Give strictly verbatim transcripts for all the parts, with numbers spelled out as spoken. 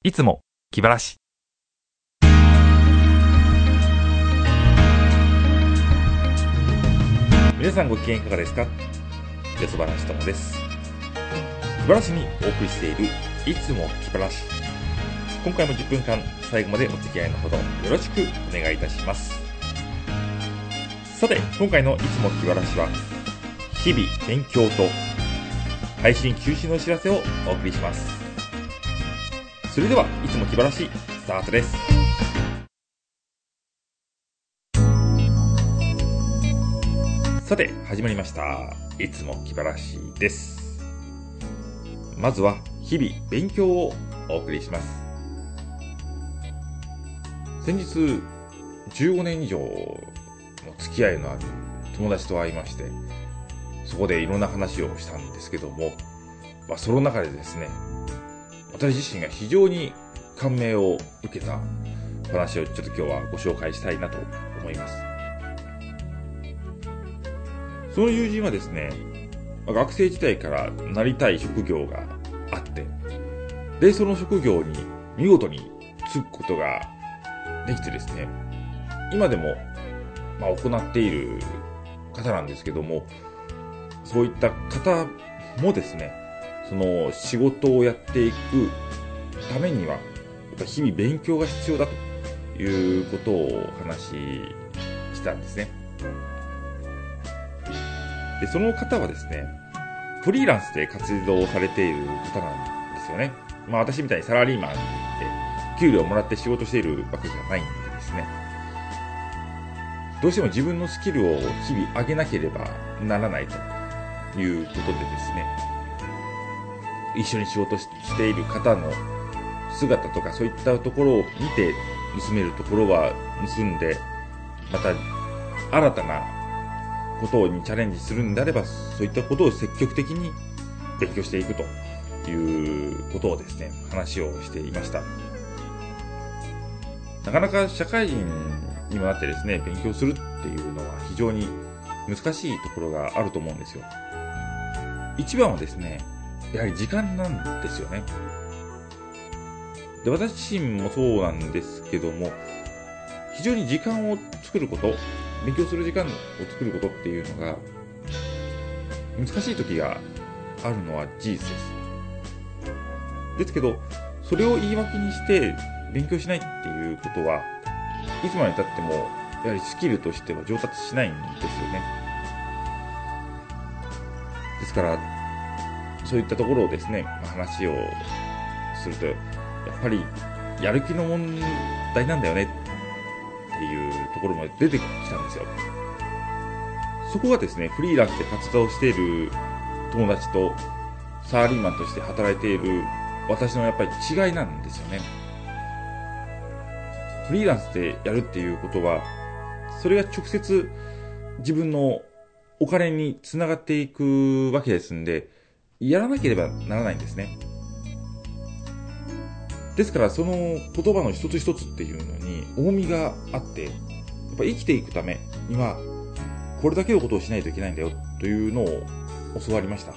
いつも気晴らし。皆さんご機嫌いかがですか？よそ話ともです。気晴らしにお送りしているいつも気晴らし。今回もじゅっぷんかん最後までお付き合いのほどよろしくお願いいたします。さて、今回のいつも気晴らしは日々勉強と配信休止のお知らせをお送りします。それではいつも気晴らしスタートです。さて始まりました。いつも気晴らしです。まずは日々勉強をお送りします。先日じゅうごねん以上の付き合いのある友達と会いまして、そこでいろんな話をしたんですけども、まあ、その中でですね、私自身が非常に感銘を受けた話をちょっと今日はご紹介したいなと思います。その友人はですね、学生時代からなりたい職業があって、で、その職業に見事に就くことができてですね、今でも、まあ、行っている方なんですけども、そういった方もですね、その仕事をやっていくためには、やっぱ日々勉強が必要だということを話したんですね。で、その方はですね、フリーランスで活動されている方なんですよね。まあ私みたいにサラリーマンで給料をもらって仕事しているわけじゃないんでですね、どうしても自分のスキルを日々上げなければならないということでですね、一緒に仕事している方の姿とかそういったところを見て盗めるところは盗んで、また新たなことにチャレンジするんであれば、そういったことを積極的に勉強していくということをですね、話をしていました。なかなか社会人にもなってですね、勉強するっていうのは非常に難しいところがあると思うんですよ。一番はですね、やはり時間なんですよね。で、私自身もそうなんですけども、非常に時間を作ること、勉強する時間を作ることっていうのが難しい時があるのは事実です。ですけど、それを言い訳にして勉強しないっていうことは、いつまで経ってもやはりスキルとしては上達しないんですよね。ですから、そういったところをですね、話をすると、やっぱりやる気の問題なんだよねっていうところまで出てきたんですよ。そこがですね、フリーランスで活動している友達とサラリーマンとして働いている私のやっぱり違いなんですよね。フリーランスでやるっていうことは、それが直接自分のお金につながっていくわけですんで、やらなければならないんですね。ですからその言葉の一つ一つっていうのに重みがあって、やっぱ生きていくためにはこれだけのことをしないといけないんだよというのを教わりました。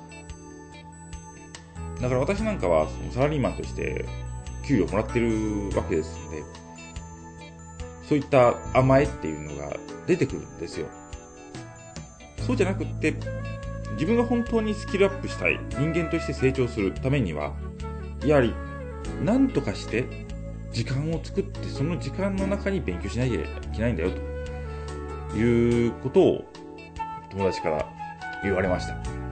だから私なんかはそのサラリーマンとして給料もらってるわけですので、そういった甘えっていうのが出てくるんですよ。そうじゃなくって、自分が本当にスキルアップしたい人間として成長するためには、やはり何とかして時間を作って、その時間の中に勉強しなきゃいけないんだよということを友達から言われました。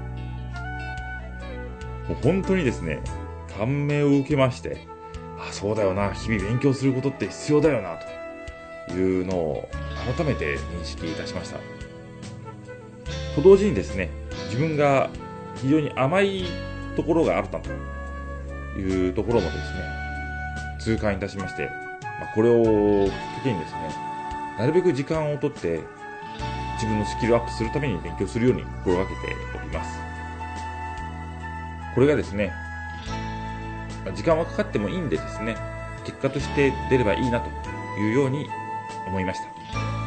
もう本当にですね、感銘を受けまして、あ、そうだよな、日々勉強することって必要だよなというのを改めて認識いたしました。と同時にですね、自分が非常に甘いところがあったというところもですね、痛感いたしまして、まあ、これをきっかけにですね、なるべく時間をとって自分のスキルアップするために勉強するように心がけております。これがですね、時間はかかってもいいんでですね、結果として出ればいいなというように思いました。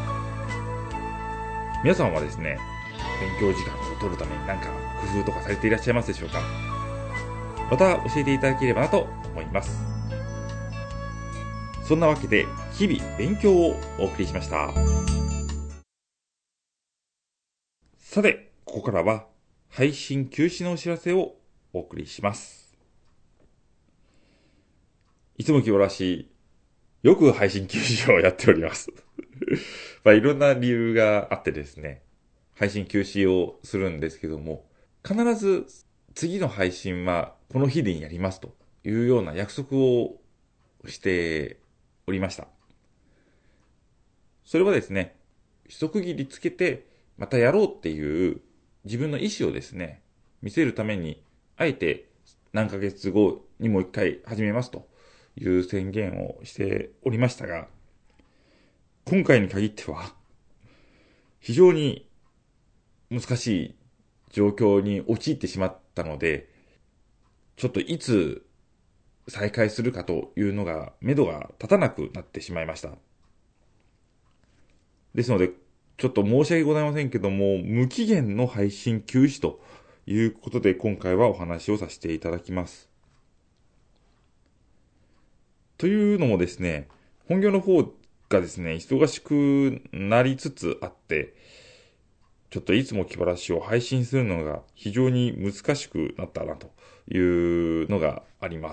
皆さんはですね、勉強時間を取るために何か工夫とかされていらっしゃいますでしょうか？また教えていただければなと思います。 そんなわけで日々勉強をお送りしました。さて、ここからは配信休止のお知らせをお送りします。いつも気晴らしよく配信休止をやっております。まあいろんな理由があってですね、配信休止をするんですけども、必ず次の配信はこの日にやりますというような約束をしておりました。それはですね、一区切りつけてまたやろうっていう自分の意思をですね、見せるために、あえて何ヶ月後にもう一回始めますという宣言をしておりましたが、今回に限っては非常に難しい状況に陥ってしまったので、ちょっといつ再開するかというのが目処が立たなくなってしまいました。ですので、ちょっと申し訳ございませんけども、無期限の配信休止ということで今回はお話をさせていただきます。というのもですね、本業の方がですね、忙しくなりつつあって、ちょっといつも気晴らしを配信するのが非常に難しくなったなというのがあります。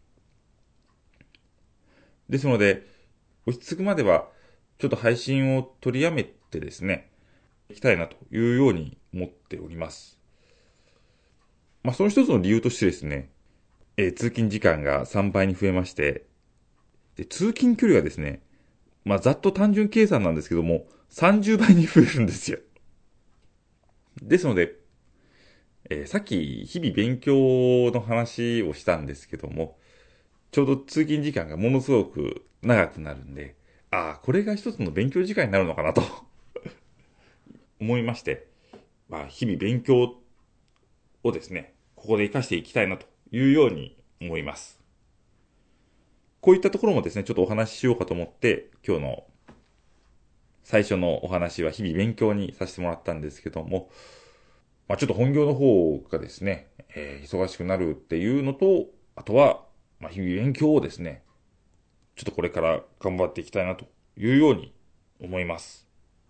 ですので、落ち着くまではちょっと配信を取りやめてですね、いきたいなというように思っております。まあその一つの理由としてですね、えー、通勤時間がさんばいに増えまして、で通勤距離がですね、まあざっと単純計算なんですけども、さんじゅうばいに増えるんですよ。ですので、えー、さっき日々勉強の話をしたんですけども、ちょうど通勤時間がものすごく長くなるんで、ああ、これが一つの勉強時間になるのかなと思いまして、まあ日々勉強をですね、ここで活かしていきたいなというように思います。こういったところもですね、ちょっとお話ししようかと思って、今日の最初のお話は日々勉強にさせてもらったんですけども、まあちょっと本業の方がですね、えー、忙しくなるっていうのと、あとは、まあ日々勉強をですね、ちょっとこれから頑張っていきたいなというように思います。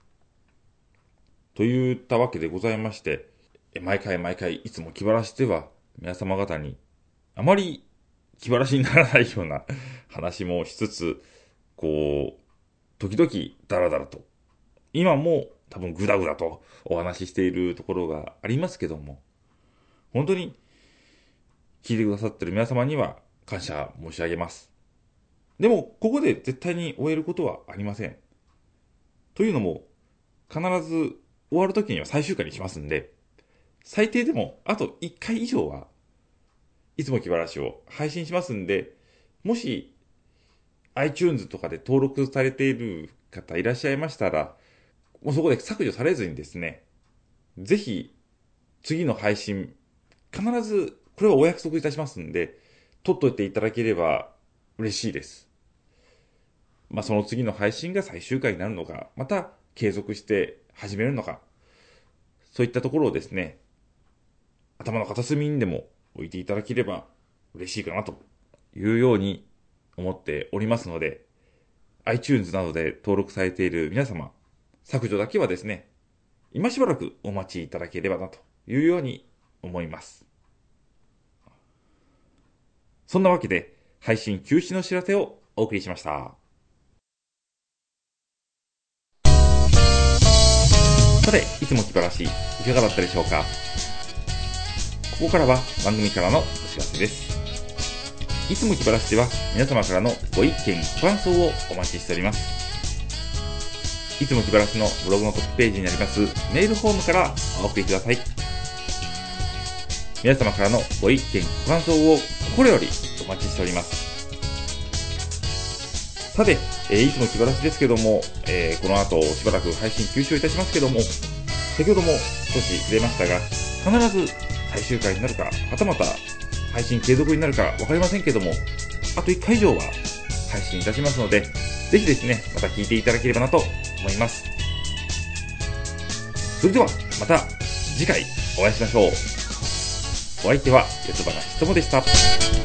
といったわけでございまして、毎回毎回いつも気晴らしでは皆様方にあまり気晴らしにならないような話もしつつ、こう、時々ダラダラと、今も多分グダグダとお話ししているところがありますけども、本当に聞いてくださっている皆様には感謝申し上げます。でも、ここで絶対に終えることはありません。というのも、必ず終わるときには最終回にしますんで、最低でもあといっかい以上はいつも気晴らしを配信しますんで、もし iTunes とかで登録されている方いらっしゃいましたら、もうそこで削除されずにですね、ぜひ次の配信、必ずこれはお約束いたしますんで、取っといていただければ嬉しいです。まあその次の配信が最終回になるのか、また継続して始めるのか、そういったところをですね、頭の片隅にでも置いていただければ嬉しいかなというように思っておりますので、iTunes などで登録されている皆様、削除だけはですね、今しばらくお待ちいただければなというように思います。そんなわけで配信休止の知らせをお送りしました。さて、いつも気晴らしいかがだったでしょうか。ここからは番組からのお知らせです。いつも気晴らしでは皆様からのご意見ご感想をお待ちしております。いつも気晴らしのブログのトップページにありますメールフォームからお送りください。皆様からのご意見ご感想を心よりお待ちしております。さて、えー、いつも気晴らしですけども、えー、この後しばらく配信休止をいたしますけども、先ほども少し触れましたが、必ず最終回になるか、はたまた配信継続になるかわかりませんけども、あといっかい以上は配信いたしますので、ぜひですね、また聞いていただければなと思います。それではまた次回お会いしましょう。お相手は四つ葉なひともでした。